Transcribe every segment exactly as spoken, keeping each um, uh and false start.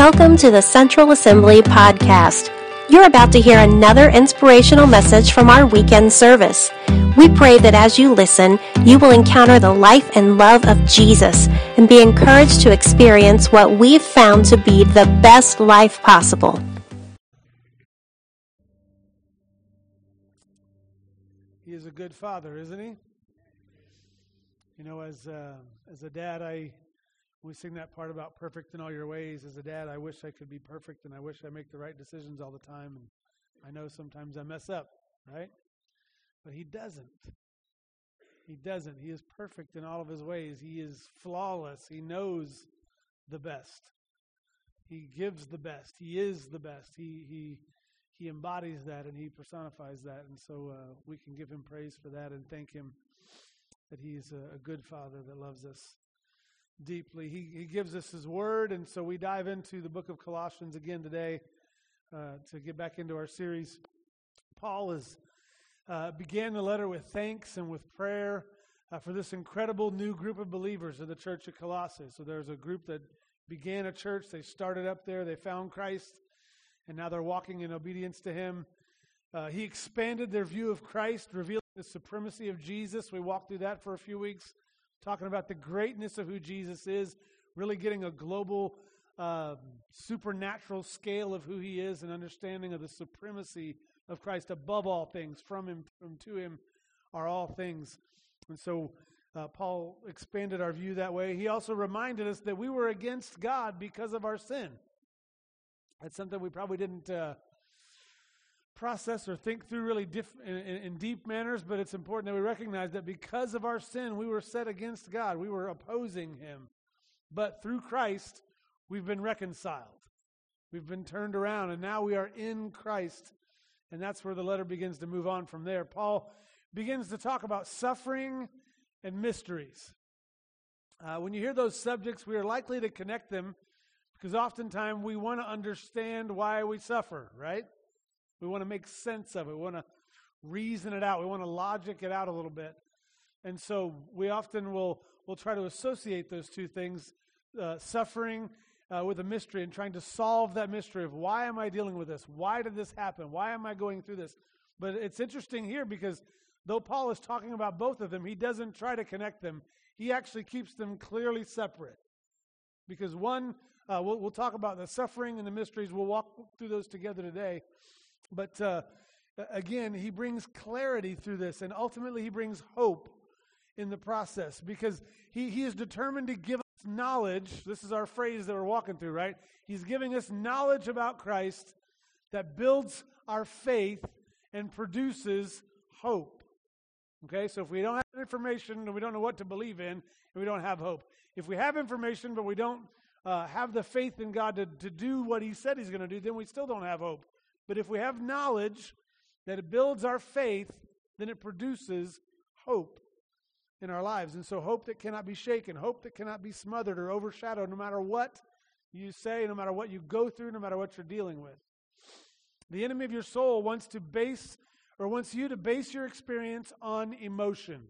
Welcome to the Central Assembly Podcast. You're about to hear another inspirational message from our weekend service. We pray that as you listen, you will encounter the life and love of Jesus and be encouraged to experience what we've found to be the best life possible. He is a good father, isn't he? You know, as uh, as a dad, I we sing that part about perfect in all your ways. As a dad, I wish I could be perfect, and I wish I make the right decisions all the time. And I know sometimes I mess up, right? But he doesn't. He doesn't. He is perfect in all of his ways. He is flawless. He knows the best. He gives the best. He is the best. He he he embodies that, and he personifies that. And so uh, we can give him praise for that and thank him that he's a, a good father that loves us deeply. He, he gives us his word, and so we dive into the book of Colossians again today uh, to get back into our series. Paul is, uh, began the letter with thanks and with prayer uh, for this incredible new group of believers in the church at Colossae. So there's a group that began a church. They started up there. They found Christ, and now they're walking in obedience to him. Uh, he expanded their view of Christ, revealing the supremacy of Jesus. We walked through that for a few weeks, talking about the greatness of who Jesus is, really getting a global, uh, supernatural scale of who he is, and understanding of the supremacy of Christ above all things. From him, from to him are all things. And so uh, Paul expanded our view that way. He also reminded us that we were against God because of our sin. That's something we probably didn't uh, process or think through really diff- in, in, in deep manners, but it's important that we recognize that because of our sin, we were set against God. We were opposing him. But through Christ, we've been reconciled. We've been turned around, and now we are in Christ. And that's where the letter begins to move on from there. Paul begins to talk about suffering and mysteries. Uh, when you hear those subjects, we are likely to connect them because oftentimes we want to understand why we suffer, right? We want to make sense of it. We want to reason it out. We want to logic it out a little bit. And so we often will will try to associate those two things, uh, suffering uh, with a mystery, and trying to solve that mystery of why am I dealing with this? Why did this happen? Why am I going through this? But it's interesting here because though Paul is talking about both of them, he doesn't try to connect them. He actually keeps them clearly separate. Because one, uh, we'll, we'll talk about the suffering and the mysteries. We'll walk through those together today. But uh, again, he brings clarity through this, and ultimately he brings hope in the process because he, he is determined to give us knowledge. This is our phrase that we're walking through, right? He's giving us knowledge about Christ that builds our faith and produces hope. Okay, so if we don't have information and we don't know what to believe in, we don't have hope. If we have information but we don't uh, have the faith in God to, to do what he said he's going to do, then we still don't have hope. But if we have knowledge that it builds our faith, then it produces hope in our lives. And so hope that cannot be shaken, hope that cannot be smothered or overshadowed, no matter what you say, no matter what you go through, no matter what you're dealing with. The enemy of your soul wants to base, or wants you to base your experience on emotion.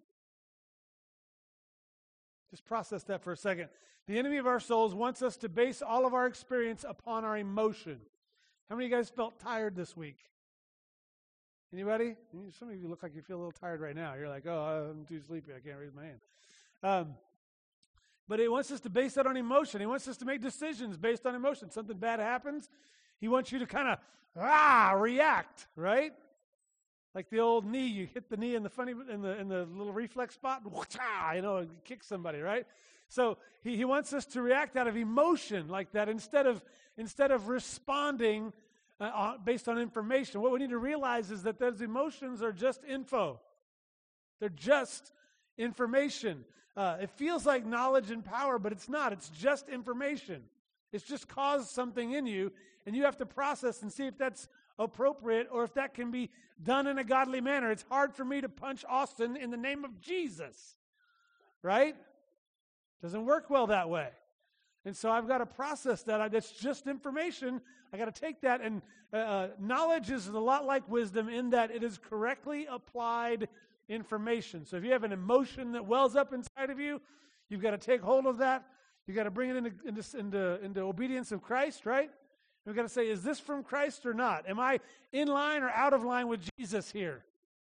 Just process that for a second. The enemy of our souls wants us to base all of our experience upon our emotion. How many of you guys felt tired this week? Anybody? Some of you look like you feel a little tired right now. You're like, oh, I'm too sleepy. I can't raise my hand. Um, but he wants us to base that on emotion. He wants us to make decisions based on emotion. Something bad happens, he wants you to kind of, ah, react, right? Like the old knee, you hit the knee in the funny, in the in the little reflex spot, you know, kick somebody, right? So he, he wants us to react out of emotion like that instead of instead of responding uh, based on information. What we need to realize is that those emotions are just info. They're just information. Uh, it feels like knowledge and power, but it's not. It's just information. It's just caused something in you, and you have to process and see if that's appropriate or if that can be done in a godly manner. It's hard for me to punch Austin in the name of Jesus, right? Doesn't work well that way. And so I've got to process that. That's just information. I got to take that. And uh, knowledge is a lot like wisdom in that it is correctly applied information. So if you have an emotion that wells up inside of you, you've got to take hold of that. You got to bring it into, into, into, into obedience of Christ, right? We've got to say, is this from Christ or not? Am I in line or out of line with Jesus here?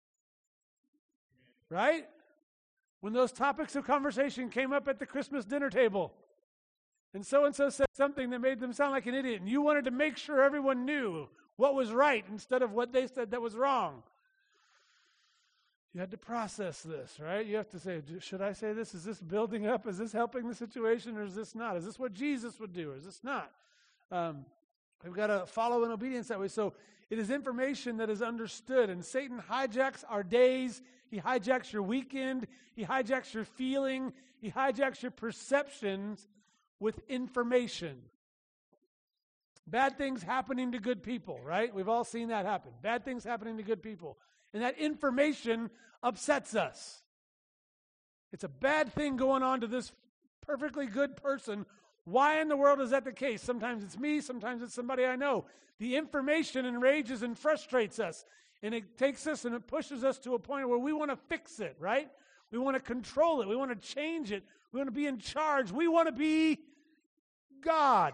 Right? When those topics of conversation came up at the Christmas dinner table, and so-and-so said something that made them sound like an idiot, and you wanted to make sure everyone knew what was right instead of what they said that was wrong. You had to process this, right? You have to say, should I say this? Is this building up? Is this helping the situation, or is this not? Is this what Jesus would do, or is this not? Um, we've got to follow in obedience that way. So it is information that is understood, and Satan hijacks our days. He hijacks your weekend. He hijacks your feeling. He hijacks your perceptions with information. Bad things happening to good people, right? We've all seen that happen. Bad things happening to good people. And that information upsets us. It's a bad thing going on to this perfectly good person. Why in the world is that the case? Sometimes it's me, sometimes it's somebody I know. The information enrages and frustrates us. And it takes us and it pushes us to a point where we want to fix it, right? We want to control it. We want to change it. We want to be in charge. We want to be God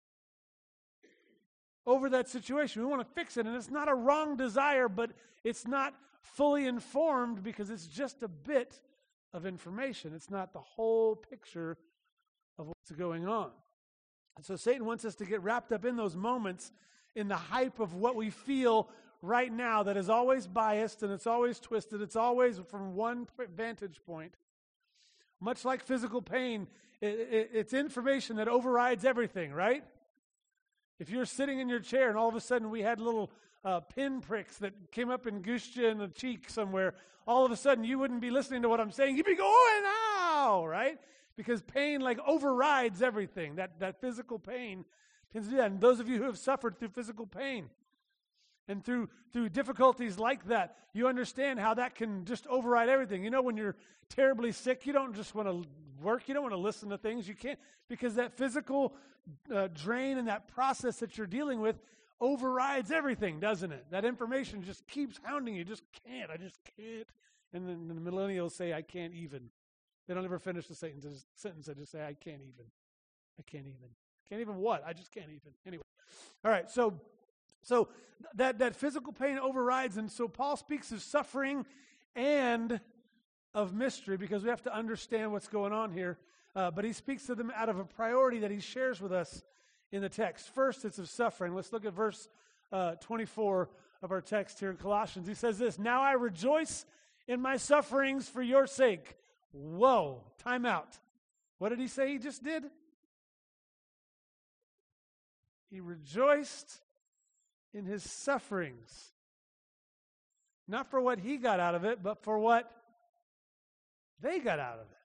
over that situation. We want to fix it. And it's not a wrong desire, but it's not fully informed because it's just a bit of information. It's not the whole picture of what's going on. And so Satan wants us to get wrapped up in those moments, in the hype of what we feel right now that is always biased and it's always twisted. It's always from one vantage point. Much like physical pain, it, it, it's information that overrides everything, right? If you're sitting in your chair and all of a sudden we had little uh, pin pricks that came up and goosed you in the cheek somewhere, all of a sudden you wouldn't be listening to what I'm saying. You'd be going, ow, right? Because pain like overrides everything. That, that physical pain tends to do that. And those of you who have suffered through physical pain and through, through difficulties like that, you understand how that can just override everything. You know, when you're terribly sick, you don't just want to work. You don't want to listen to things. You can't, because that physical uh, drain and that process that you're dealing with overrides everything, doesn't it? That information just keeps hounding you. Just can't. I just can't. And then the millennials say, I can't even. They don't ever finish the sentence. Sentence. They just say, I can't even. I can't even. Can't even what? I just can't even. Anyway. All right. So, so that, that physical pain overrides. And so Paul speaks of suffering and of mystery because we have to understand what's going on here. Uh, but he speaks to them out of a priority that he shares with us in the text. First, it's of suffering. Let's look at verse uh, twenty-four of our text here in Colossians. He says this, now I rejoice in my sufferings for your sake. Whoa, time out. What did he say he just did? He rejoiced in his sufferings. Not for what he got out of it, but for what they got out of it.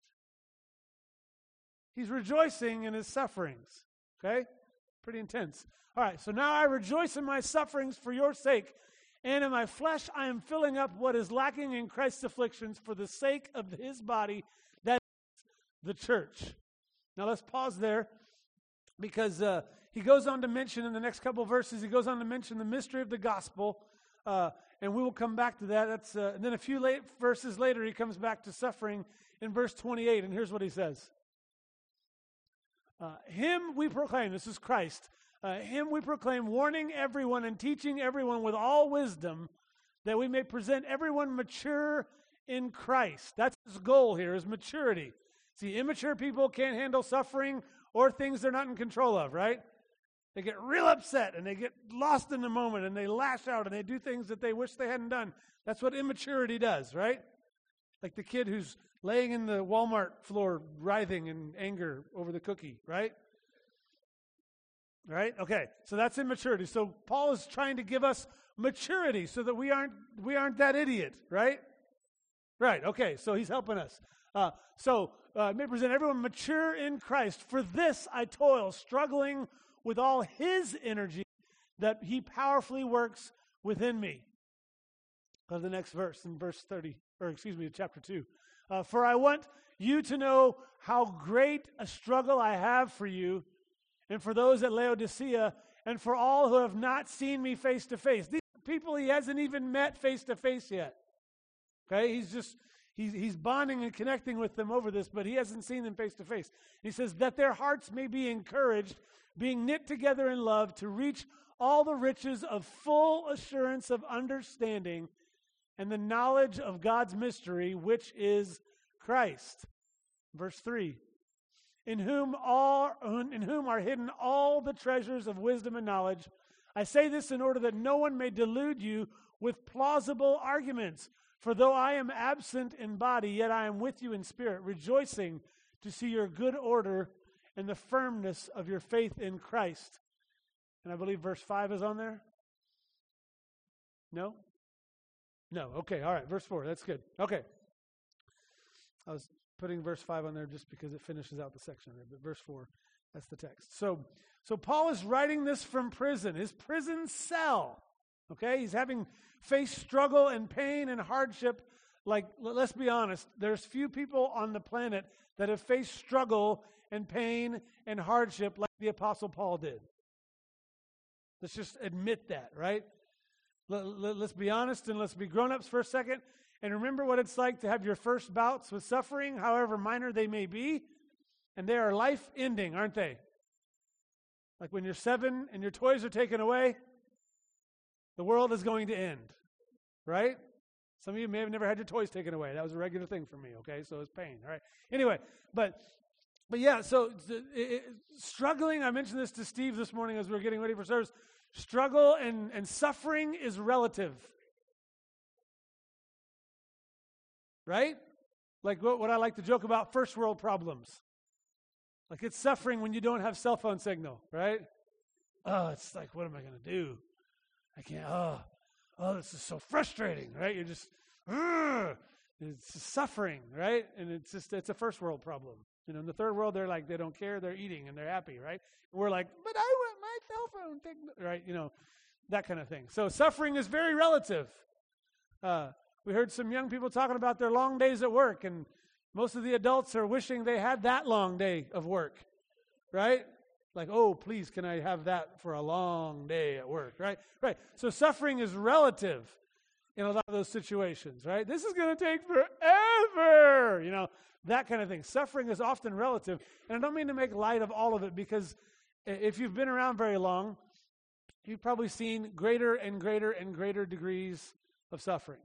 He's rejoicing in his sufferings. Okay? Pretty intense. All right, so now I rejoice in my sufferings for your sake, and in my flesh I am filling up what is lacking in Christ's afflictions for the sake of his body, that is the church. Now let's pause there because uh, he goes on to mention in the next couple of verses, he goes on to mention the mystery of the gospel, uh, and we will come back to that. That's uh, and then a few late verses later, he comes back to suffering in verse twenty-eight, and here's what he says. Uh, him we proclaim, this is Christ, uh, him we proclaim, warning everyone and teaching everyone with all wisdom, that we may present everyone mature in Christ. That's his goal here, is maturity. See, immature people can't handle suffering or things they're not in control of, right? They get real upset and they get lost in the moment and they lash out and they do things that they wish they hadn't done. That's what immaturity does, right? Like the kid who's laying in the Walmart floor writhing in anger over the cookie, right? Right? Okay, so that's immaturity. So Paul is trying to give us maturity so that we aren't we aren't that idiot, right? Right, okay, so he's helping us. Uh, so uh, may present everyone mature in Christ. For this I toil, struggling with all his energy that he powerfully works within me. Go to the next verse in verse thirty, or excuse me, chapter two. Uh, for I want you to know how great a struggle I have for you and for those at Laodicea and for all who have not seen me face to face. These are people he hasn't even met face to face yet. Okay, he's just, He's, he's bonding and connecting with them over this, but he hasn't seen them face to face. He says, that their hearts may be encouraged, being knit together in love, to reach all the riches of full assurance of understanding and the knowledge of God's mystery, which is Christ. Verse three, in whom all, in whom are hidden all the treasures of wisdom and knowledge. I say this in order that no one may delude you with plausible arguments. For though I am absent in body, yet I am with you in spirit, rejoicing to see your good order and the firmness of your faith in Christ. And I believe verse five is on there. No? No. Okay, all right. Verse four, that's good. Okay. I was putting verse five on there just because it finishes out the section there, but verse four, that's the text. So, so Paul is writing this from prison, his prison cell. Okay, he's having faced struggle and pain and hardship. Like, let's be honest, there's few people on the planet that have faced struggle and pain and hardship like the Apostle Paul did. Let's just admit that, right? Let's be honest and let's be grown-ups for a second. And remember what it's like to have your first bouts with suffering, however minor they may be. And they are life-ending, aren't they? Like when you're seven and your toys are taken away, the world is going to end, right? Some of you may have never had your toys taken away. That was a regular thing for me, okay? So it's pain, all right? Anyway, but but yeah, so it, it, struggling, I mentioned this to Steve this morning as we were getting ready for service, struggle and, and suffering is relative, right? Like what, what I like to joke about, first world problems. Like it's suffering when you don't have cell phone signal, right? Oh, it's like, what am I going to do? I can't, oh, oh, this is so frustrating, right? You're just, Ugh! It's suffering, right? And it's just, it's a first world problem. You know, in the third world, they're like, they don't care, they're eating and they're happy, right? And we're like, but I want my cell phone, take, right? You know, that kind of thing. So suffering is very relative. Uh, we heard some young people talking about their long days at work, and most of the adults are wishing they had that long day of work, right? Like, oh, please, can I have that for a long day at work, right? Right. So suffering is relative in a lot of those situations, right? This is going to take forever, you know, that kind of thing. Suffering is often relative. And I don't mean to make light of all of it, because if you've been around very long, you've probably seen greater and greater and greater degrees of suffering.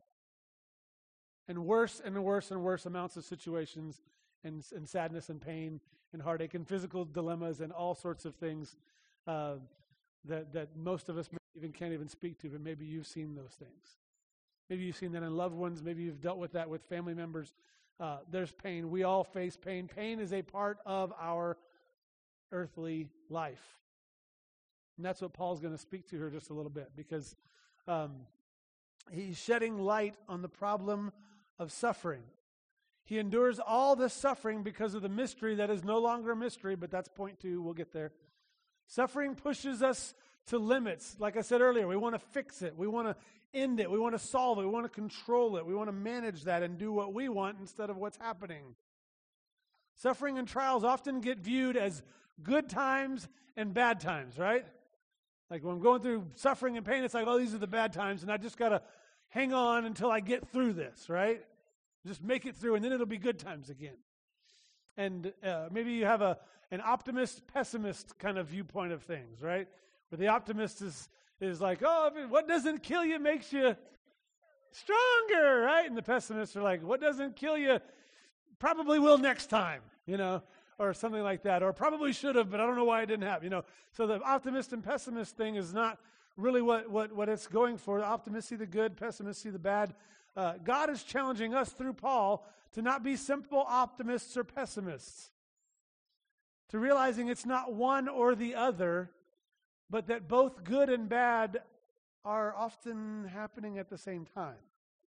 And worse and worse and worse amounts of situations and, and sadness and pain and heartache and physical dilemmas and all sorts of things uh, that that most of us even can't even speak to, but maybe you've seen those things. Maybe you've seen that in loved ones. Maybe you've dealt with that with family members. Uh, there's pain. We all face pain. Pain is a part of our earthly life. And that's what Paul's going to speak to here just a little bit, because um, he's shedding light on the problem of suffering. He endures all this suffering because of the mystery that is no longer a mystery, but that's point two. We'll get there. Suffering pushes us to limits. Like I said earlier, we want to fix it. We want to end it. We want to solve it. We want to control it. We want to manage that and do what we want instead of what's happening. Suffering and trials often get viewed as good times and bad times, right? Like when I'm going through suffering and pain, it's like, oh, these are the bad times, and I just got to hang on until I get through this, right? Just make it through, and then it'll be good times again. And uh, maybe you have a an optimist, pessimist kind of viewpoint of things, right? Where the optimist is is like, oh, what doesn't kill you makes you stronger, right? And the pessimists are like, what doesn't kill you probably will next time, you know, or something like that, or probably should have, but I don't know why it didn't happen, you know. So the optimist and pessimist thing is not really what what what it's going for. The optimists see the good, pessimists see the bad. Uh, God is challenging us through Paul to not be simple optimists or pessimists, to realizing it's not one or the other, but that both good and bad are often happening at the same time.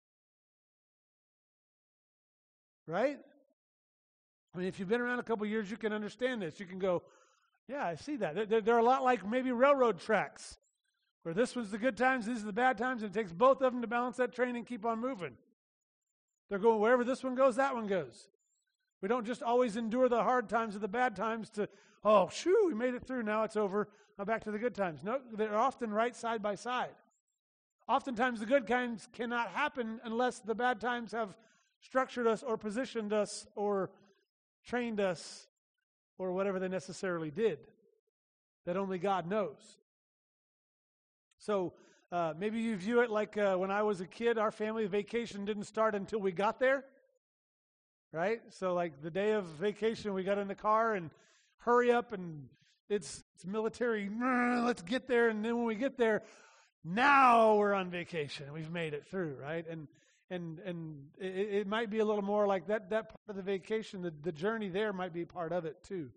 Right? I mean, if you've been around a couple years, you can understand this. You can go, yeah, I see that. They're, they're a lot like maybe railroad tracks, where this was the good times, these are the bad times, and it takes both of them to balance that train and keep on moving. They're going, wherever this one goes, that one goes. We don't just always endure the hard times or the bad times to, oh, shoo, we made it through, now it's over, now back to the good times. No, they're often right side by side. Oftentimes the good times cannot happen unless the bad times have structured us or positioned us or trained us or whatever they necessarily did that only God knows. So uh, maybe you view it like uh, when I was a kid, our family vacation didn't start until we got there, right? So like the day of vacation, we got in the car and hurry up and it's, it's military, let's get there. And then when we get there, now we're on vacation. We've made it through, right? And and and it, it might be a little more like that, that part of the vacation, the, the journey there might be part of it too.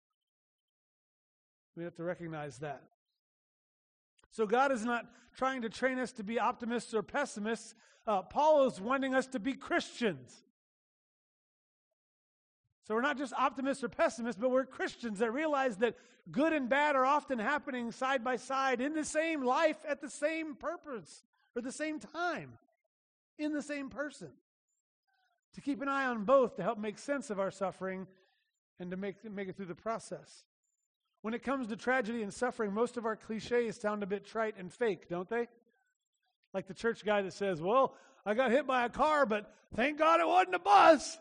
We have to recognize that. So God is not trying to train us to be optimists or pessimists. Uh, Paul is wanting us to be Christians. So we're not just optimists or pessimists, but we're Christians that realize that good and bad are often happening side by side in the same life at the same purpose or the same time in the same person. To keep an eye on both to help make sense of our suffering and to make, make it through the process. When it comes to tragedy and suffering, most of our cliches sound a bit trite and fake, don't they? Like the church guy that says, well, I got hit by a car, but thank God it wasn't a bus.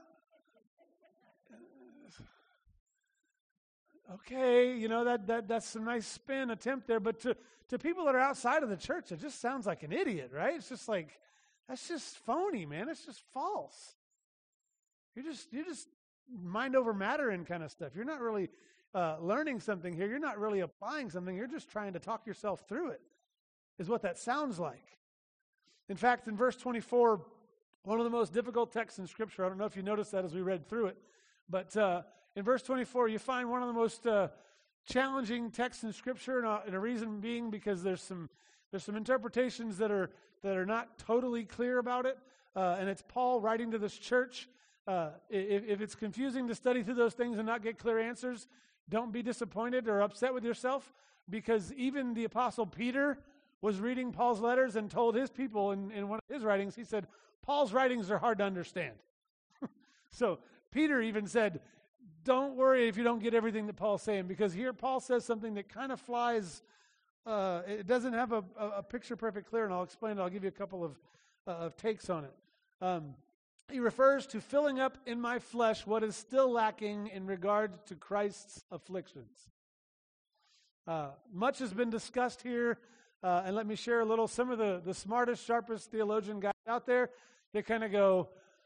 Okay, you know, that, that that's a nice spin attempt there, but to, to people that are outside of the church, it just sounds like an idiot, right? It's just like, that's just phony, man. It's just false. You're just, you're just mind over matter and kind of stuff. You're not really uh, learning something here. You're not really applying something. You're just trying to talk yourself through it, is what that sounds like. In fact, in verse twenty-four, one of the most difficult texts in Scripture, I don't know if you noticed that as we read through it, but uh, in verse twenty-four, you find one of the most uh, challenging texts in Scripture, and a, and a reason being because there's some there's some interpretations that are that are not totally clear about it, uh, and it's Paul writing to this church. Uh, if, if it's confusing to study through those things and not get clear answers, don't be disappointed or upset with yourself, because even the Apostle Peter was reading Paul's letters and told his people in, in one of his writings, he said, Paul's writings are hard to understand. So Peter even said, don't worry if you don't get everything that Paul's saying, because here Paul says something that kind of flies, uh, it doesn't have a, a, a picture perfect clear, and I'll explain it. I'll give you a couple of, uh, of takes on it. Um, he refers to filling up in my flesh what is still lacking in regard to Christ's afflictions. Uh, much has been discussed here, uh, and let me share a little. Some of the, the smartest, sharpest theologian guys out there, they kind of go,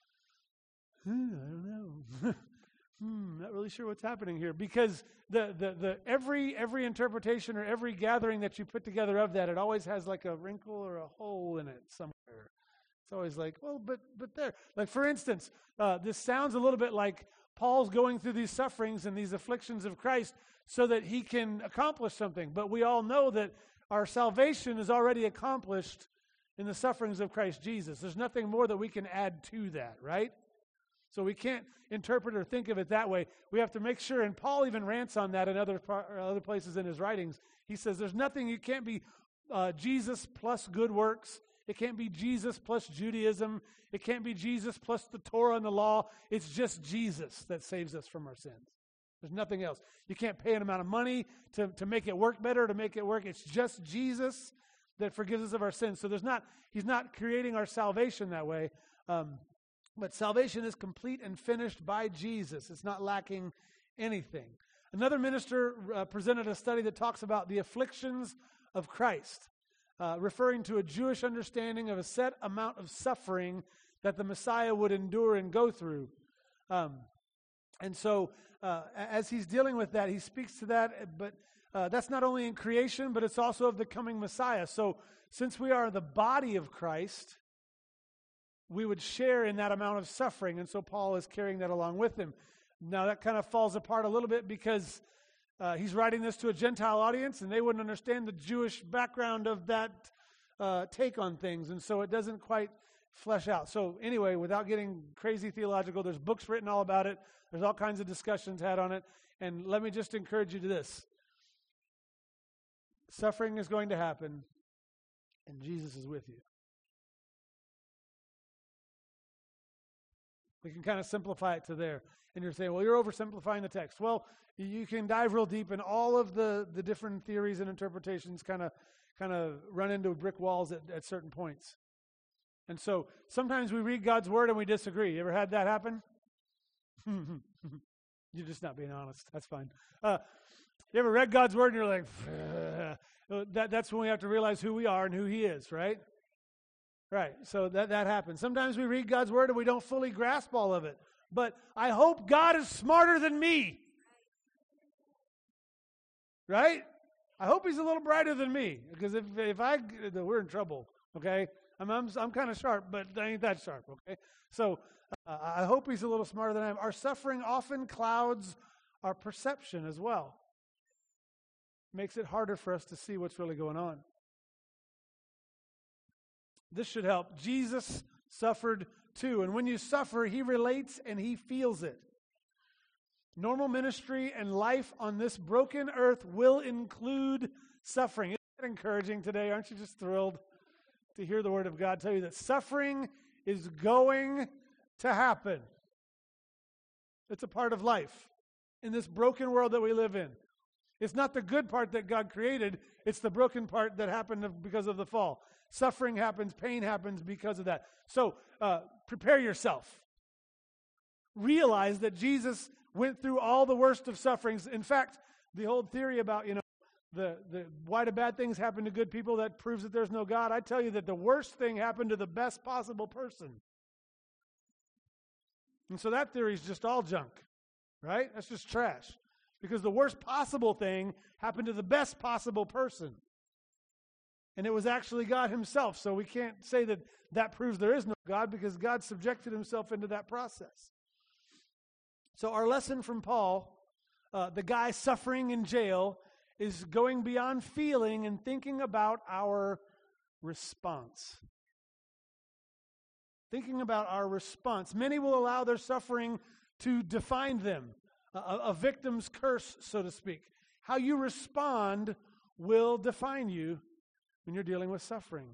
hmm, I don't know. Hmm, not really sure what's happening here, because the, the, the every every interpretation or every gathering that you put together of that, it always has like a wrinkle or a hole in it somewhere. It's always like, well, but but there. Like for instance, uh, this sounds a little bit like Paul's going through these sufferings and these afflictions of Christ so that he can accomplish something. But we all know that our salvation is already accomplished in the sufferings of Christ Jesus. There's nothing more that we can add to that, right? So we can't interpret or think of it that way. We have to make sure, and Paul even rants on that in other par- other places in his writings. He says there's nothing, you can't be uh, Jesus plus good works. It can't be Jesus plus Judaism. It can't be Jesus plus the Torah and the law. It's just Jesus that saves us from our sins. There's nothing else. You can't pay an amount of money to, to make it work better, to make it work. It's just Jesus that forgives us of our sins. So there's not, he's not creating our salvation that way. Um, But salvation is complete and finished by Jesus. It's not lacking anything. Another minister uh, presented a study that talks about the afflictions of Christ, uh, referring to a Jewish understanding of a set amount of suffering that the Messiah would endure and go through. Um, and so uh, as he's dealing with that, he speaks to that, but uh, that's not only in creation, but it's also of the coming Messiah. So since we are the body of Christ, we would share in that amount of suffering, and so Paul is carrying that along with him. Now that kind of falls apart a little bit because uh, he's writing this to a Gentile audience, and they wouldn't understand the Jewish background of that uh, take on things, and so it doesn't quite flesh out. So anyway, without getting crazy theological, there's books written all about it. There's all kinds of discussions had on it, and let me just encourage you to this. Suffering is going to happen, and Jesus is with you. We can kind of simplify it to there. And you're saying, well, you're oversimplifying the text. Well, you can dive real deep, and all of the, the different theories and interpretations kind of kind of run into brick walls at, at certain points. And so sometimes we read God's word and we disagree. You ever had that happen? You're just not being honest. That's fine. Uh, you ever read God's word and you're like, that, that's when we have to realize who we are and who he is, right? Right. So that, that happens. Sometimes we read God's word and we don't fully grasp all of it. But I hope God is smarter than me. Right? I hope he's a little brighter than me. Because if if I, we're in trouble, okay? I'm I'm, I'm kind of sharp, but I ain't that sharp, okay? So uh, I hope he's a little smarter than I am. Our suffering often clouds our perception as well. Makes it harder for us to see what's really going on. This should help. Jesus suffered too. And when you suffer, he relates and he feels it. Normal ministry and life on this broken earth will include suffering. Isn't that encouraging today? Aren't you just thrilled to hear the word of God tell you that suffering is going to happen? It's a part of life in this broken world that we live in. It's not the good part that God created. It's the broken part that happened because of the fall. Suffering happens, pain happens because of that. So uh, prepare yourself. Realize that Jesus went through all the worst of sufferings. In fact, the old theory about, you know, the, the why do bad things happen to good people, that proves that there's no God. I tell you that the worst thing happened to the best possible person. And so that theory is just all junk, right? That's just trash. Because the worst possible thing happened to the best possible person. And it was actually God himself. So we can't say that that proves there is no God, because God subjected himself into that process. So our lesson from Paul, uh, the guy suffering in jail, is going beyond feeling and thinking about our response. Thinking about our response. Many will allow their suffering to define them. A, a victim's curse, so to speak. How you respond will define you when you're dealing with suffering.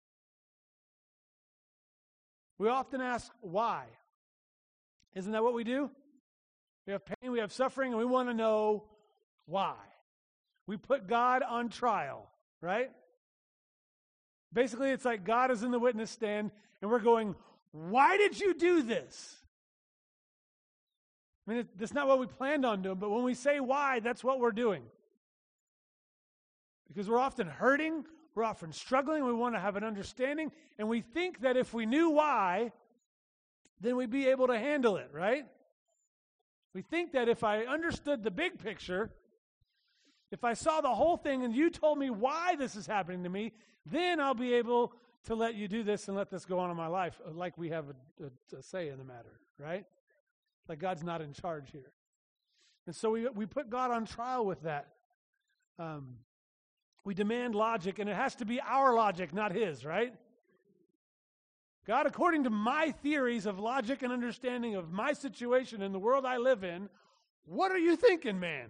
We often ask why. Isn't that what we do? We have pain, we have suffering, and we want to know why. We put God on trial, right? Basically, it's like God is in the witness stand, and we're going, why did you do this? I mean, it, that's not what we planned on doing, but when we say why, that's what we're doing. Because we're often hurting, we're often struggling, we want to have an understanding, and we think that if we knew why, then we'd be able to handle it, right? We think that if I understood the big picture, if I saw the whole thing and you told me why this is happening to me, then I'll be able to let you do this and let this go on in my life, like we have a, a, a say in the matter, right? Like God's not in charge here. And so we we put God on trial with that. Um, we demand logic, and it has to be our logic, not his, right? God, according to my theories of logic and understanding of my situation in the world I live in, what are you thinking, man?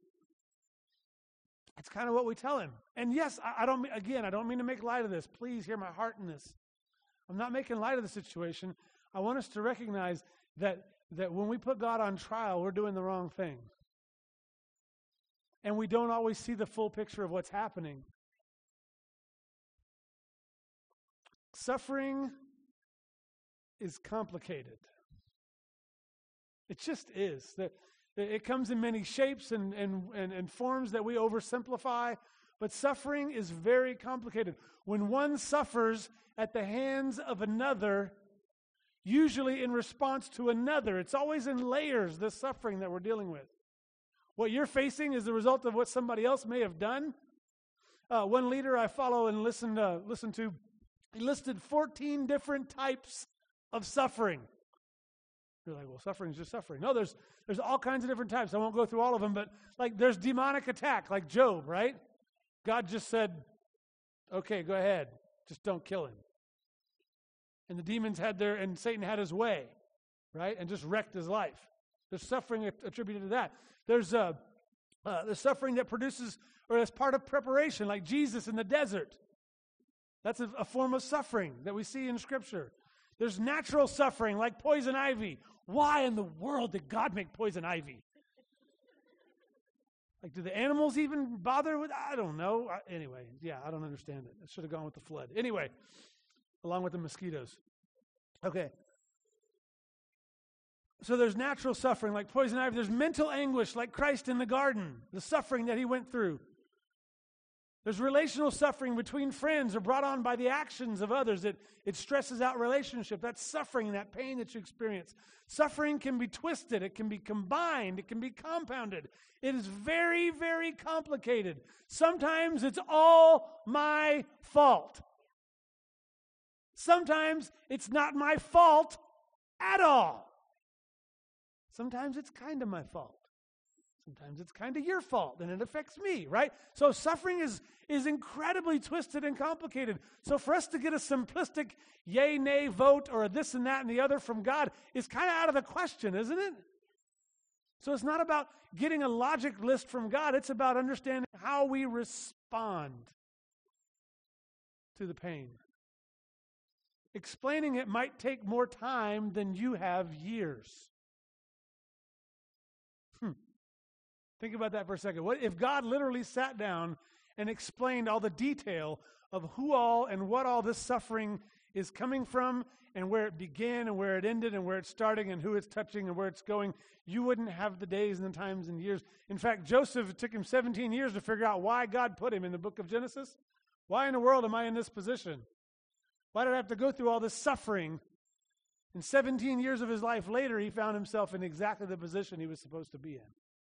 That's kind of what we tell him. And yes, I, I don't, again, I don't mean to make light of this. Please hear my heart in this. I'm not making light of the situation. I want us to recognize that, that when we put God on trial, we're doing the wrong thing. And we don't always see the full picture of what's happening. Suffering is complicated. It just is. It comes in many shapes and, and, and, and forms that we oversimplify, but suffering is very complicated. When one suffers at the hands of another, usually in response to another, it's always in layers, this suffering that we're dealing with. What you're facing is the result of what somebody else may have done. Uh, one leader I follow and listen, uh, listen to, he listed fourteen different types of suffering. You're like, well, suffering is just suffering. No, there's there's all kinds of different types. I won't go through all of them, but like there's demonic attack, like Job, right? God just said, okay, go ahead. Just don't kill him. And the demons had their, and Satan had his way, right? And just wrecked his life. There's suffering attributed to that. There's uh, uh, the suffering that produces, or as part of preparation, like Jesus in the desert. That's a, a form of suffering that we see in Scripture. There's natural suffering, like poison ivy. Why in the world did God make poison ivy? Like, do the animals even bother with? I don't know. I, anyway, yeah, I don't understand it. I should have gone with the flood. Anyway, along with the mosquitoes. Okay. So there's natural suffering like poison ivy. There's mental anguish like Christ in the garden, the suffering that he went through. There's relational suffering between friends or brought on by the actions of others. It, it stresses out relationship. That's suffering, that pain that you experience. Suffering can be twisted. It can be combined. It can be compounded. It is very, very complicated. Sometimes it's all my fault. Sometimes it's not my fault at all. Sometimes it's kind of my fault. Sometimes it's kind of your fault, and it affects me, right? So suffering is, is incredibly twisted and complicated. So for us to get a simplistic yay, nay vote or a this and that and the other from God is kind of out of the question, isn't it? So it's not about getting a logic list from God. It's about understanding how we respond to the pain. Explaining it might take more time than you have years. Hmm. Think about that for a second. What if God literally sat down and explained all the detail of who all and what all this suffering is coming from and where it began and where it ended and where it's starting and who it's touching and where it's going? You wouldn't have the days and the times and years. In fact, Joseph, it took him seventeen years to figure out why God put him in the book of Genesis. Why in the world am I in this position? Why did I have to go through all this suffering? And seventeen years of his life later, he found himself in exactly the position he was supposed to be in.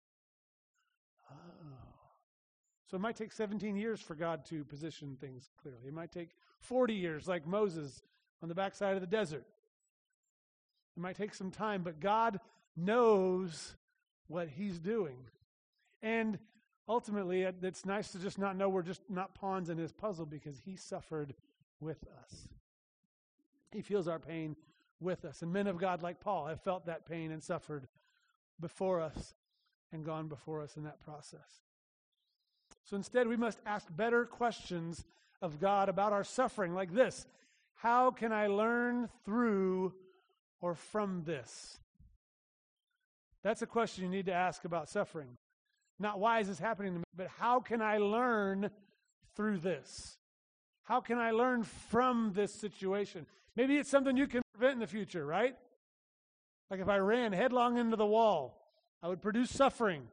Oh. So it might take seventeen years for God to position things clearly. It might take forty years like Moses on the backside of the desert. It might take some time, but God knows what he's doing. And ultimately, it's nice to just not know we're just not pawns in his puzzle because he suffered with us. He feels our pain with us. And men of God like Paul have felt that pain and suffered before us and gone before us in that process. So instead, we must ask better questions of God about our suffering, like this: how can I learn through or from this? That's a question you need to ask about suffering. Not why is this happening to me, but how can I learn through this? How can I learn from this situation? Maybe it's something you can prevent in the future, right? Like if I ran headlong into the wall, I would produce suffering,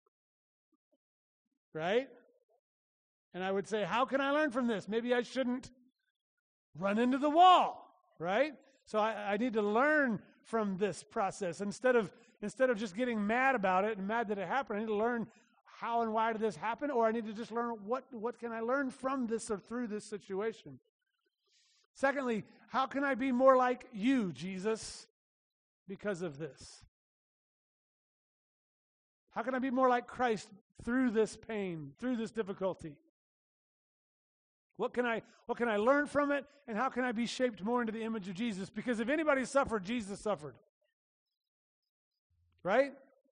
right? And I would say, how can I learn from this? Maybe I shouldn't run into the wall, right? So I, I need to learn from this process. Instead of instead of just getting mad about it and mad that it happened, I need to learn how and why did this happen, or I need to just learn what, what can I learn from this or through this situation. Secondly, how can I be more like you, Jesus, because of this? How can I be more like Christ through this pain, through this difficulty? What can I what can I learn from it, and how can I be shaped more into the image of Jesus? Because if anybody suffered, Jesus suffered. Right?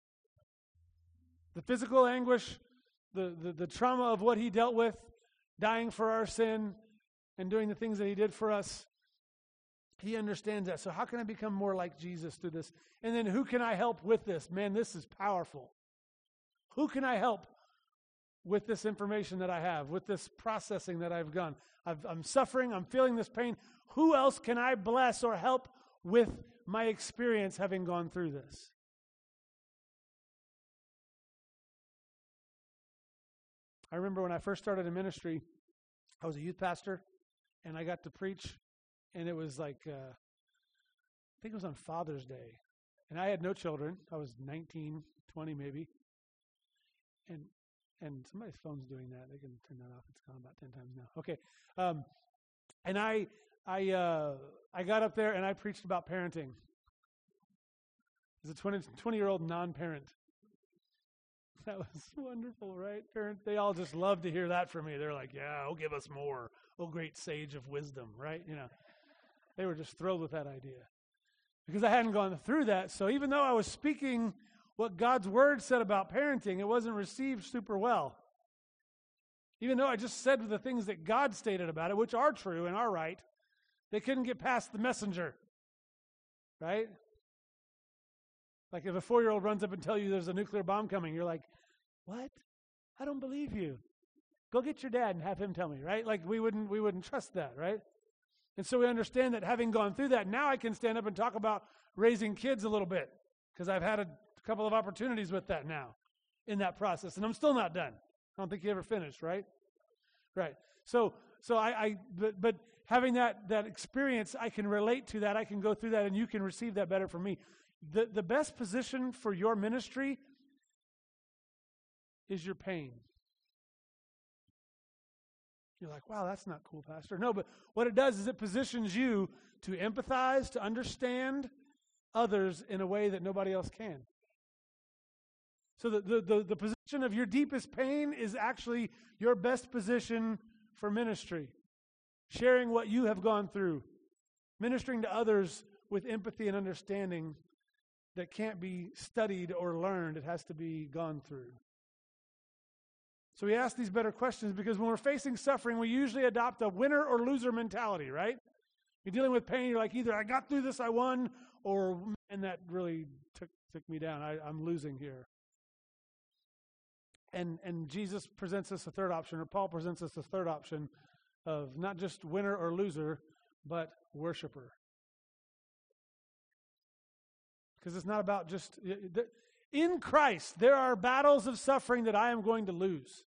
The physical anguish, the, the, the trauma of what he dealt with, dying for our sin and doing the things that he did for us, he understands that. So how can I become more like Jesus through this? And then who can I help with this? Man, this is powerful. Who can I help with this information that I have, with this processing that I've done? I've, I'm suffering, I'm feeling this pain. Who else can I bless or help with my experience having gone through this? I remember when I first started in ministry, I was a youth pastor, and I got to preach, and it was like, uh, I think it was on Father's Day, and I had no children. I was nineteen, twenty maybe, and and somebody's phone's doing that. They can turn that off. It's gone about ten times now. Okay, um, and I I uh, I got up there and I preached about parenting. As a twenty, twenty-year-old non-parent. That was wonderful, right? Parents, they all just love to hear that from me. They're like, yeah, oh, give us more. Oh, great sage of wisdom, right? You know, they were just thrilled with that idea. Because I hadn't gone through that. So even though I was speaking what God's word said about parenting, it wasn't received super well. Even though I just said the things that God stated about it, which are true and are right, they couldn't get past the messenger, right? Like if a four-year-old runs up and tells you there's a nuclear bomb coming, you're like, what? I don't believe you. Go get your dad and have him tell me, right? Like we wouldn't we wouldn't trust that, right? And so we understand that having gone through that, now I can stand up and talk about raising kids a little bit because I've had a couple of opportunities with that now in that process. And I'm still not done. I don't think you ever finished, right? Right. So so I, I but, but having that that experience, I can relate to that. I can go through that, and you can receive that better from me. The the best position for your ministry is your pain. You're like, wow, that's not cool, Pastor. No, but what it does is it positions you to empathize, to understand others in a way that nobody else can. So the, the, the, the position of your deepest pain is actually your best position for ministry. Sharing what you have gone through. Ministering to others with empathy and understanding that can't be studied or learned. It has to be gone through. So we ask these better questions because when we're facing suffering, we usually adopt a winner or loser mentality, right? You're dealing with pain, you're like, either I got through this, I won, or, and that really took took me down. I, I'm losing here. And and Jesus presents us a third option, or Paul presents us a third option of not just winner or loser, but worshiper. Because it's not about just... In Christ, there are battles of suffering that I am going to lose.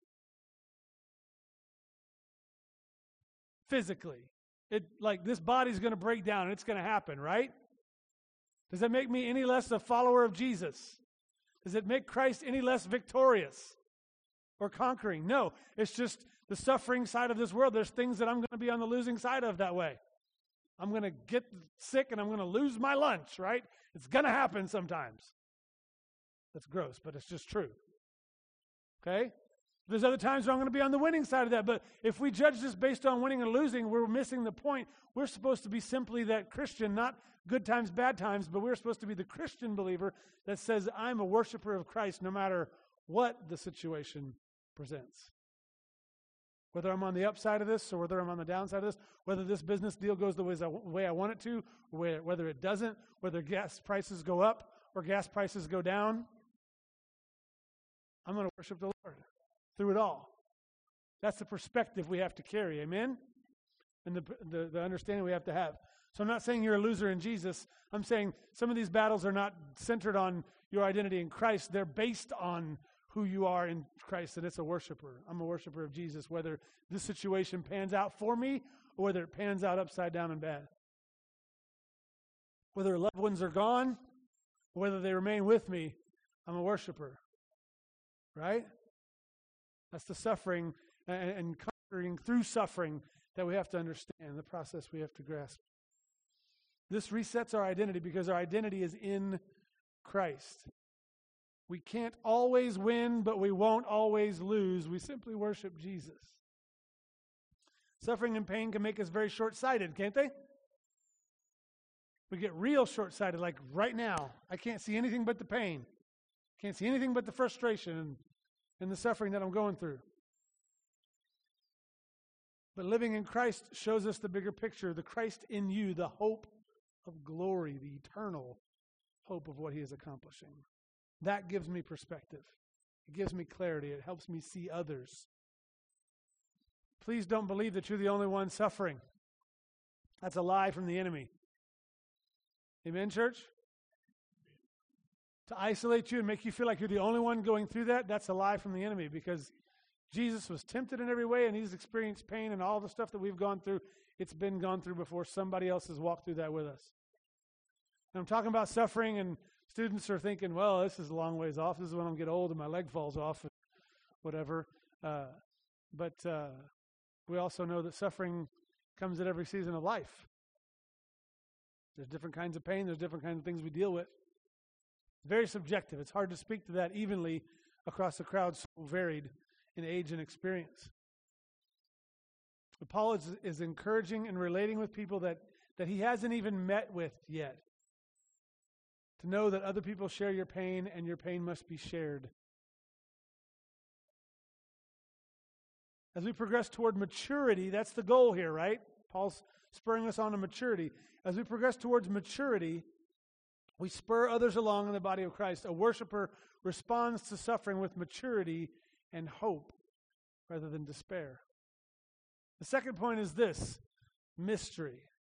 Physically. It like this body's going to break down and it's going to happen, right? Does that make me any less a follower of Jesus? Does it make Christ any less victorious or conquering? No, it's just the suffering side of this world. There's things that I'm going to be on the losing side of that way. I'm going to get sick and I'm going to lose my lunch, right? It's going to happen sometimes. That's gross, but it's just true. Okay? There's other times where I'm going to be on the winning side of that, but if we judge this based on winning and losing, we're missing the point. We're supposed to be simply that Christian, not good times, bad times, but we're supposed to be the Christian believer that says, I'm a worshiper of Christ no matter what the situation presents. Whether I'm on the upside of this or whether I'm on the downside of this, whether this business deal goes the way I, way I want it to, or whether it doesn't, whether gas prices go up or gas prices go down, I'm going to worship the Lord through it all. That's the perspective we have to carry, amen? And the, the, the understanding we have to have. So I'm not saying you're a loser in Jesus. I'm saying some of these battles are not centered on your identity in Christ. They're based on who you are in Christ, and it's a worshiper. I'm a worshiper of Jesus, whether this situation pans out for me or whether it pans out upside down and bad. Whether loved ones are gone or whether they remain with me, I'm a worshiper. Right? That's the suffering and, and conquering through suffering that we have to understand, the process we have to grasp. This resets our identity because our identity is in Christ. We can't always win, but we won't always lose. We simply worship Jesus. Suffering and pain can make us very short-sighted, can't they? We get real short-sighted, like right now. I can't see anything but the pain. Can't see anything but the frustration and, and the suffering that I'm going through. But living in Christ shows us the bigger picture, the Christ in you, the hope of glory, the eternal hope of what he is accomplishing. That gives me perspective. It gives me clarity. It helps me see others. Please don't believe that you're the only one suffering. That's a lie from the enemy. Amen, church? To isolate you and make you feel like you're the only one going through that, that's a lie from the enemy, because Jesus was tempted in every way and he's experienced pain, and all the stuff that we've gone through, it's been gone through before. Somebody else has walked through that with us. And I'm talking about suffering, and students are thinking, well, this is a long ways off. This is when I'm get old and my leg falls off, and whatever. Uh, but uh, we also know that suffering comes at every season of life. There's different kinds of pain. There's different kinds of things we deal with. Very subjective. It's hard to speak to that evenly across a crowd so varied in age and experience. But Paul is, is encouraging and relating with people that, that he hasn't even met with yet. To know that other people share your pain and your pain must be shared. As we progress toward maturity, that's the goal here, right? Paul's spurring us on to maturity. As we progress towards maturity, we spur others along in the body of Christ. A worshiper responds to suffering with maturity and hope rather than despair. The second point is this: mystery.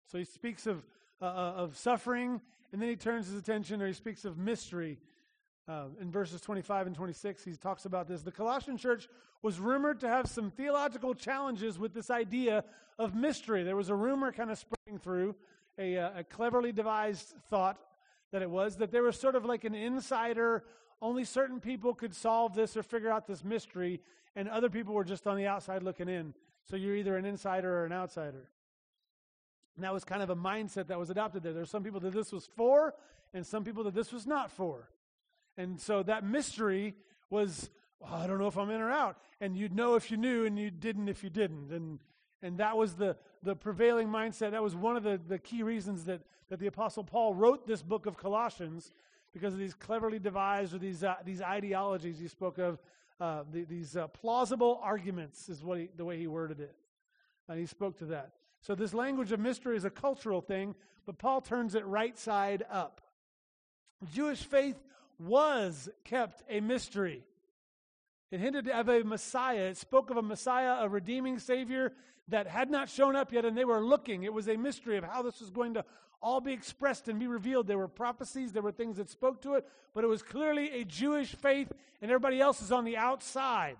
So he speaks of uh, of suffering, and then he turns his attention, or he speaks of mystery. Uh, in verses twenty-five and twenty-six, he talks about this. The Colossian church was rumored to have some theological challenges with this idea of mystery. There was a rumor kind of spreading through, a, uh, a cleverly devised thought that it was, that there was sort of like an insider, only certain people could solve this or figure out this mystery, and other people were just on the outside looking in. So you're either an insider or an outsider. And that was kind of a mindset that was adopted there. There's some people that this was for, and some people that this was not for. And so that mystery was, oh, I don't know if I'm in or out. And you'd know if you knew, and you didn't if you didn't. And and that was the, the prevailing mindset. That was one of the, the key reasons that, that the Apostle Paul wrote this book of Colossians, because of these cleverly devised, or these uh, these ideologies he spoke of, uh, the, these uh, plausible arguments is what he, the way he worded it. And he spoke to that. So this language of mystery is a cultural thing, but Paul turns it right side up. Jewish faith was kept a mystery. It hinted of a Messiah. It spoke of a Messiah, a redeeming Savior that had not shown up yet, and they were looking. It was a mystery of how this was going to all be expressed and be revealed. There were prophecies, there were things that spoke to it, but it was clearly a Jewish faith, and everybody else is on the outside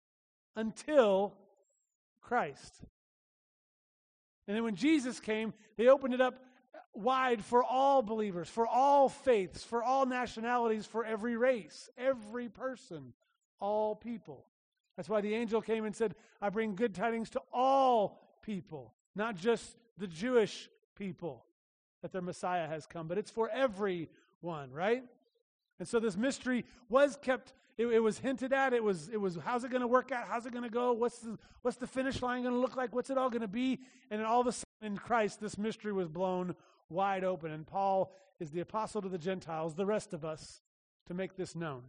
until Christ. And then when Jesus came, they opened it up wide for all believers, for all faiths, for all nationalities, for every race, every person, all people. That's why the angel came and said, I bring good tidings to all people, not just the Jewish people, that their Messiah has come, but it's for everyone, right? And so this mystery was kept, it, it was hinted at, it was, it was, how's it going to work out? How's it going to go? What's the, what's the finish line going to look like? What's it all going to be? And then all of a sudden in Christ, this mystery was blown wide open. And Paul is the apostle to the Gentiles, the rest of us, to make this known.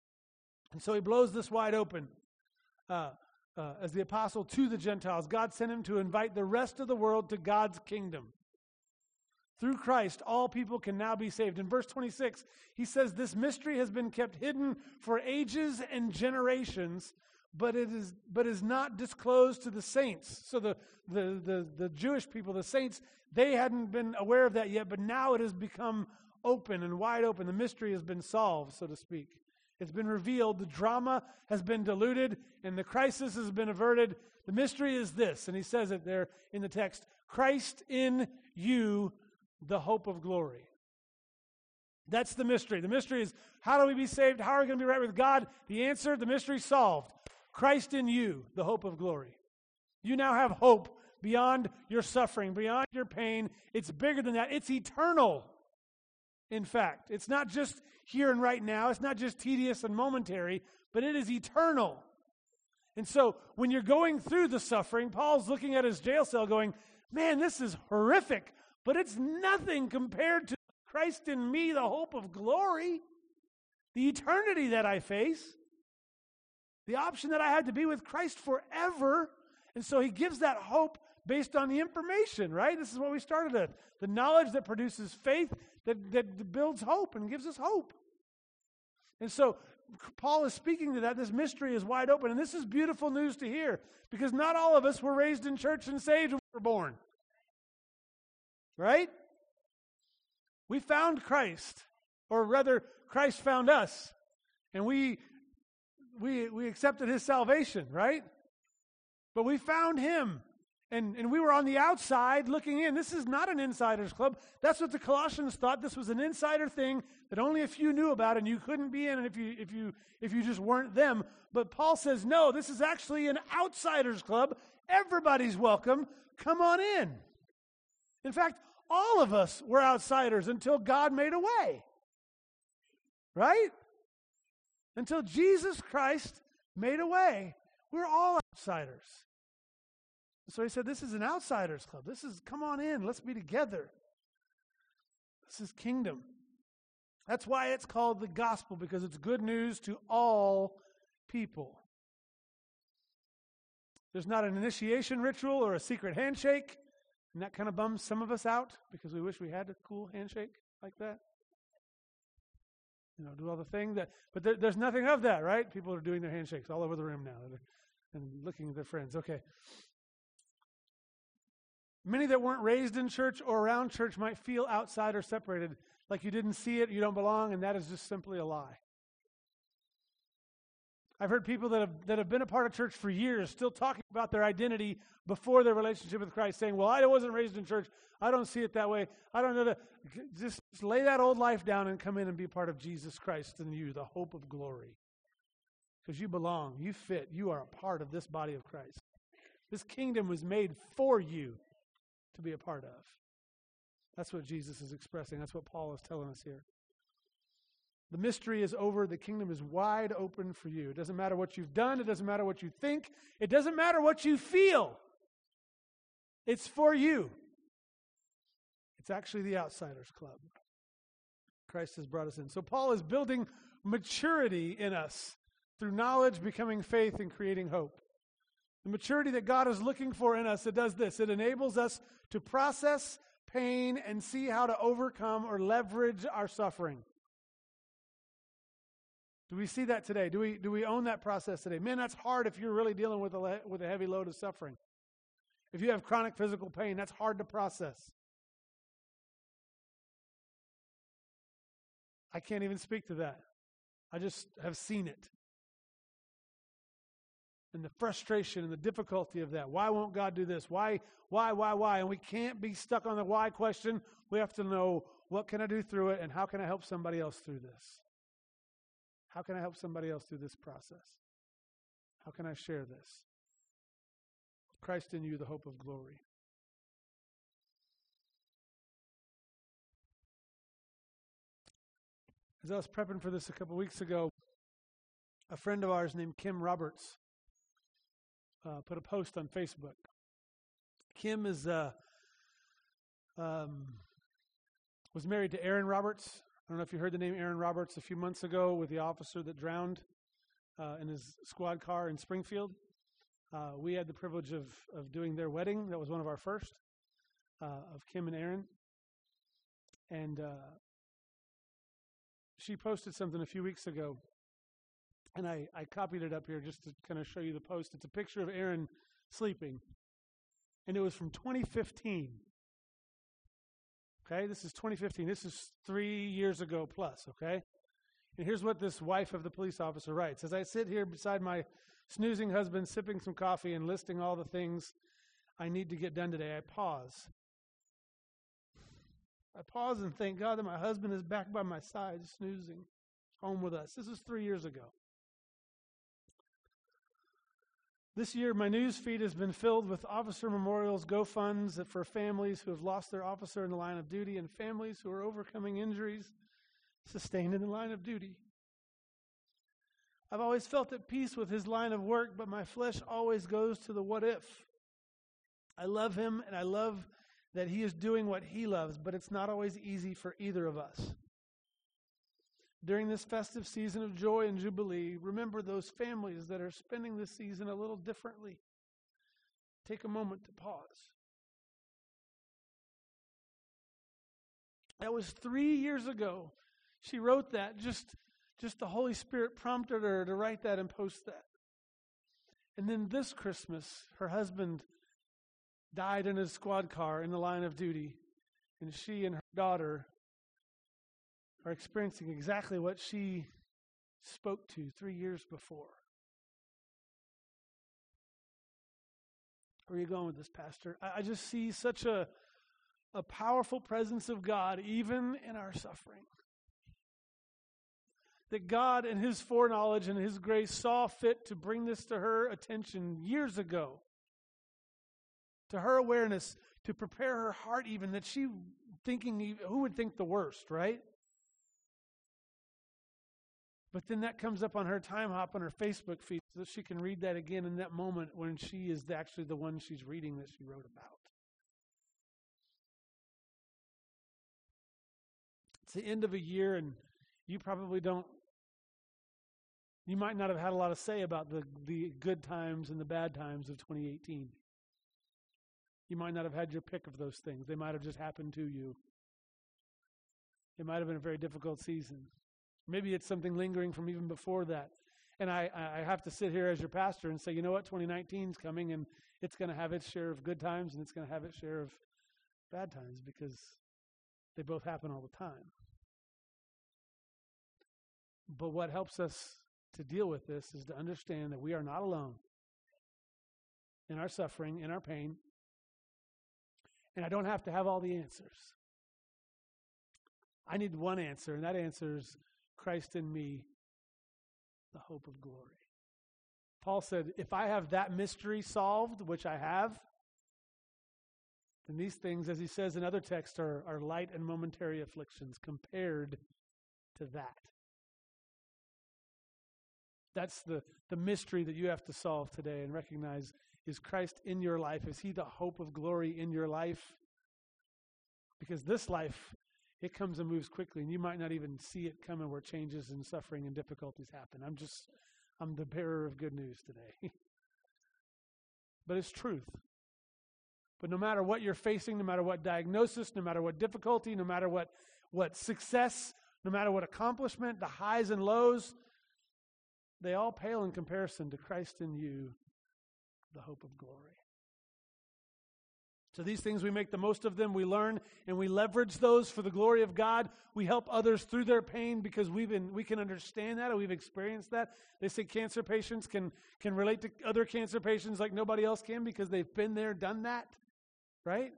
And so he blows this wide open uh, uh, as the apostle to the Gentiles. God sent him to invite the rest of the world to God's kingdom. Through Christ, all people can now be saved. In verse twenty-six, he says, this mystery has been kept hidden for ages and generations, but it is but is not disclosed to the saints. So the, the, the, the Jewish people, the saints, they hadn't been aware of that yet, but now it has become open and wide open. The mystery has been solved, so to speak. It's been revealed. The drama has been diluted, and the crisis has been averted. The mystery is this, and he says it there in the text, Christ in you, the hope of glory. That's the mystery. The mystery is, how do we be saved? How are we going to be right with God? The answer, the mystery solved. Christ in you, the hope of glory. You now have hope beyond your suffering, beyond your pain. It's bigger than that. It's eternal, in fact. It's not just here and right now. It's not just tedious and momentary, but it is eternal. And so when you're going through the suffering, Paul's looking at his jail cell going, man, this is horrific. But it's nothing compared to Christ in me, the hope of glory, the eternity that I face, the option that I had to be with Christ forever. And so he gives that hope based on the information, right? This is what we started at. The knowledge that produces faith, that, that builds hope and gives us hope. And so Paul is speaking to that. This mystery is wide open. And this is beautiful news to hear, because not all of us were raised in church and saved when we were born. Right? We found Christ, or rather, Christ found us, and we we we accepted his salvation, right? But we found him, and, and we were on the outside looking in. This is not an insider's club. That's what the Colossians thought. This was an insider thing that only a few knew about, and you couldn't be in if you if you if you just weren't them. But Paul says, no, this is actually an outsider's club. Everybody's welcome. Come on in. In fact, all of us were outsiders until God made a way. Right? Until Jesus Christ made a way. We're all outsiders. So he said, this is an outsider's club. This is, come on in, let's be together. This is kingdom. That's why it's called the gospel, because it's good news to all people. There's not an initiation ritual or a secret handshake. And that kind of bums some of us out because we wish we had a cool handshake like that. You know, do all the thing that, but there, there's nothing of that, right? People are doing their handshakes all over the room now and looking at their friends. Okay. Many that weren't raised in church or around church might feel outside or separated, like you didn't see it, you don't belong, and that is just simply a lie. I've heard people that have that have been a part of church for years still talking about their identity before their relationship with Christ, saying, well, I wasn't raised in church. I don't see it that way. I don't know that. Just lay that old life down and come in and be part of Jesus Christ in you, the hope of glory. Because you belong, you fit, you are a part of this body of Christ. This kingdom was made for you to be a part of. That's what Jesus is expressing. That's what Paul is telling us here. The mystery is over. The kingdom is wide open for you. It doesn't matter what you've done. It doesn't matter what you think. It doesn't matter what you feel. It's for you. It's actually the Outsiders Club. Christ has brought us in. So Paul is building maturity in us through knowledge, becoming faith, and creating hope. The maturity that God is looking for in us, it does this. It enables us to process pain and see how to overcome or leverage our suffering. Do we see that today? Do we do we own that process today? Man, that's hard if you're really dealing with a with a heavy load of suffering. If you have chronic physical pain, that's hard to process. I can't even speak to that. I just have seen it. And the frustration and the difficulty of that. Why won't God do this? Why, why, why, why? And we can't be stuck on the why question. We have to know, what can I do through it, and how can I help somebody else through this? How can I help somebody else through this process? How can I share this? Christ in you, the hope of glory. As I was prepping for this a couple weeks ago, a friend of ours named Kim Roberts uh, put a post on Facebook. Kim is uh, um, was married to Aaron Roberts. I don't know if you heard the name Aaron Roberts a few months ago with the officer that drowned uh, in his squad car in Springfield. Uh, we had the privilege of of doing their wedding. That was one of our first, uh, of Kim and Aaron. And uh, she posted something a few weeks ago, and I, I copied it up here just to kind of show you the post. It's a picture of Aaron sleeping, and it was from twenty fifteen. Okay, this is twenty fifteen. This is three years ago plus, okay? And here's what this wife of the police officer writes. As I sit here beside my snoozing husband, sipping some coffee and listing all the things I need to get done today, I pause. I pause and thank God that my husband is back by my side, snoozing, home with us. This is three years ago. This year, my news feed has been filled with officer memorials, GoFunds for families who have lost their officer in the line of duty and families who are overcoming injuries sustained in the line of duty. I've always felt at peace with his line of work, but my flesh always goes to the what if. I love him, and I love that he is doing what he loves, but it's not always easy for either of us. During this festive season of joy and jubilee, remember those families that are spending this season a little differently. Take a moment to pause. That was three years ago. She wrote that. Just, just the Holy Spirit prompted her to write that and post that. And then this Christmas, her husband died in his squad car in the line of duty, and she and her daughter are experiencing exactly what she spoke to three years before. Where are you going with this, Pastor? I, I just see such a, a powerful presence of God, even in our suffering. That God, in his foreknowledge and his grace, saw fit to bring this to her attention years ago. To her awareness, to prepare her heart even, that she thinking, who would think the worst, right? But then that comes up on her time hop on her Facebook feed so that she can read that again in that moment when she is actually the one she's reading that she wrote about. It's the end of a year, and you probably don't, you might not have had a lot to say about the, the good times and the bad times of twenty eighteen. You might not have had your pick of those things. They might have just happened to you. It might have been a very difficult season. Maybe it's something lingering from even before that. And I, I have to sit here as your pastor and say, you know what, twenty nineteen is coming, and it's going to have its share of good times, and it's going to have its share of bad times, because they both happen all the time. But what helps us to deal with this is to understand that we are not alone in our suffering, in our pain, and I don't have to have all the answers. I need one answer, and that answer is Christ in me, the hope of glory. Paul said, if I have that mystery solved, which I have, then these things, as he says in other texts, are, are light and momentary afflictions compared to that. That's the, the mystery that you have to solve today and recognize, is Christ in your life? Is he the hope of glory in your life? Because this life, it comes and moves quickly, and you might not even see it coming where changes and suffering and difficulties happen. I'm just, I'm the bearer of good news today. But it's truth. But no matter what you're facing, no matter what diagnosis, no matter what difficulty, no matter what, what success, no matter what accomplishment, the highs and lows, they all pale in comparison to Christ in you, the hope of glory. So these things, we make the most of them, we learn, and we leverage those for the glory of God. We help others through their pain because we've been, we can understand that, or we've experienced that. They say cancer patients can, can relate to other cancer patients like nobody else can because they've been there, done that, right?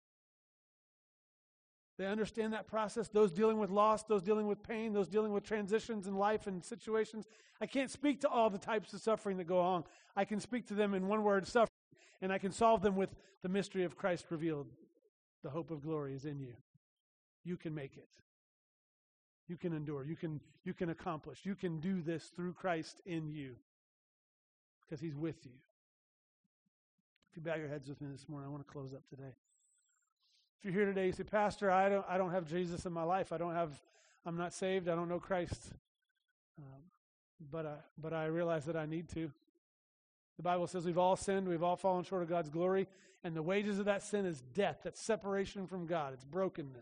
They understand that process. Those dealing with loss, those dealing with pain, those dealing with transitions in life and situations. I can't speak to all the types of suffering that go on. I can speak to them in one word, suffering. And I can solve them with the mystery of Christ revealed. The hope of glory is in you. You can make it. You can endure. You can, you can accomplish. You can do this through Christ in you. Because he's with you. If you bow your heads with me this morning, I want to close up today. If you're here today, you say, Pastor, I don't I don't have Jesus in my life. I don't have, I'm not saved. I don't know Christ. Um, but I, but I realize that I need to. The Bible says we've all sinned, we've all fallen short of God's glory, and the wages of that sin is death. That's separation from God. It's brokenness.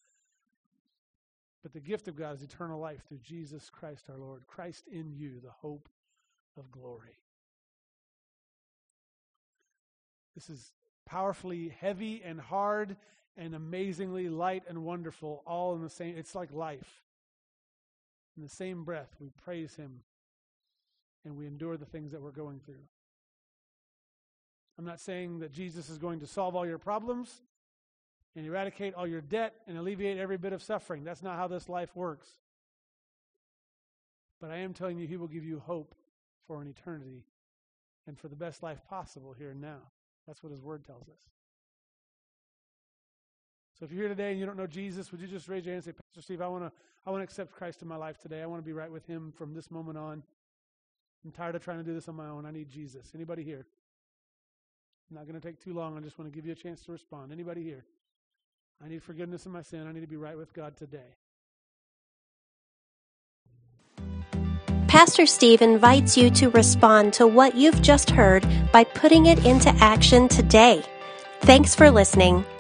But the gift of God is eternal life through Jesus Christ our Lord. Christ in you, the hope of glory. This is powerfully heavy and hard and amazingly light and wonderful, all in the same. It's like life. In the same breath, we praise him and we endure the things that we're going through. I'm not saying that Jesus is going to solve all your problems and eradicate all your debt and alleviate every bit of suffering. That's not how this life works. But I am telling you, he will give you hope for an eternity and for the best life possible here and now. That's what his word tells us. So if you're here today and you don't know Jesus, would you just raise your hand and say, Pastor Steve, I want to I want to accept Christ in my life today. I want to be right with him from this moment on. I'm tired of trying to do this on my own. I need Jesus. Anybody here? I'm not going to take too long. I just want to give you a chance to respond. Anybody here? I need forgiveness of my sin. I need to be right with God today. Pastor Steve invites you to respond to what you've just heard by putting it into action today. Thanks for listening.